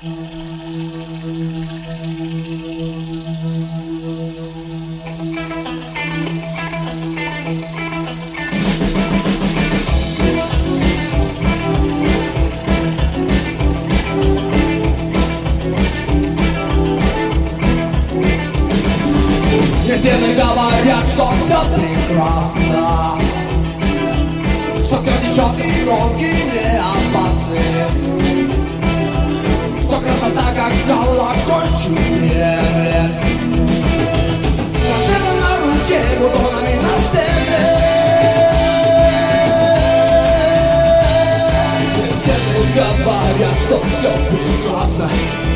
Мне стены говорят, что все прекрасно, что все течет и гонки не опасны, что красота как колокольчик верит. Рассвета на руке, бутонами на стене. Мне стены говорят, что все прекрасно.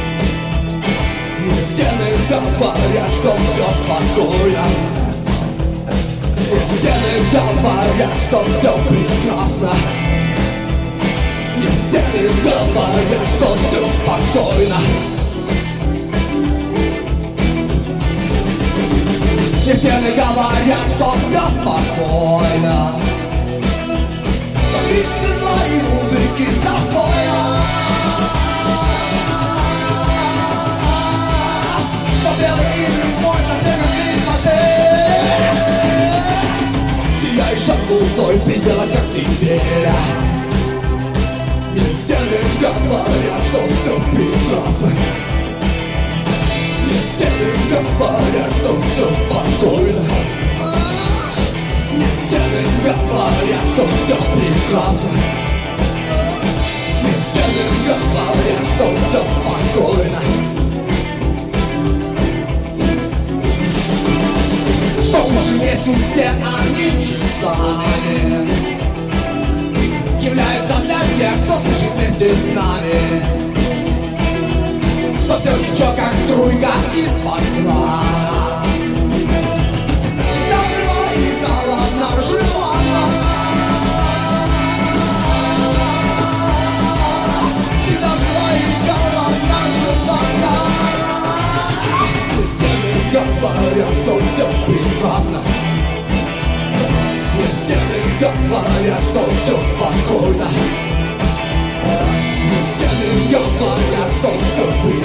Мне стены говорят, что все спокойно. Мне стены говорят, что все прекрасно. Мне стены говорят, что все спокойно. Мне стены говорят, что все спокойно. Что жизнь светла и музыки заспоя. Белый и любовь на северной воде. Сияешь луной, предела как неделя. Мне стены говорят, что все прекрасно. Мне стены говорят, что все спокойно. Мне стены говорят, что все прекрасно. Мне стены говорят, что все спокойно. Что уж есть у стен, они часами являются для тех, кто слышит вместе с нами. Что все течет, как струйка из-под крана. Всегда жила и голодна, желанна. Всегда жила и голодна, желанна. Говорят, что все прекрасно. Мне стены говорят, что все спокойно. Мне стены говорят, что все прекрасно.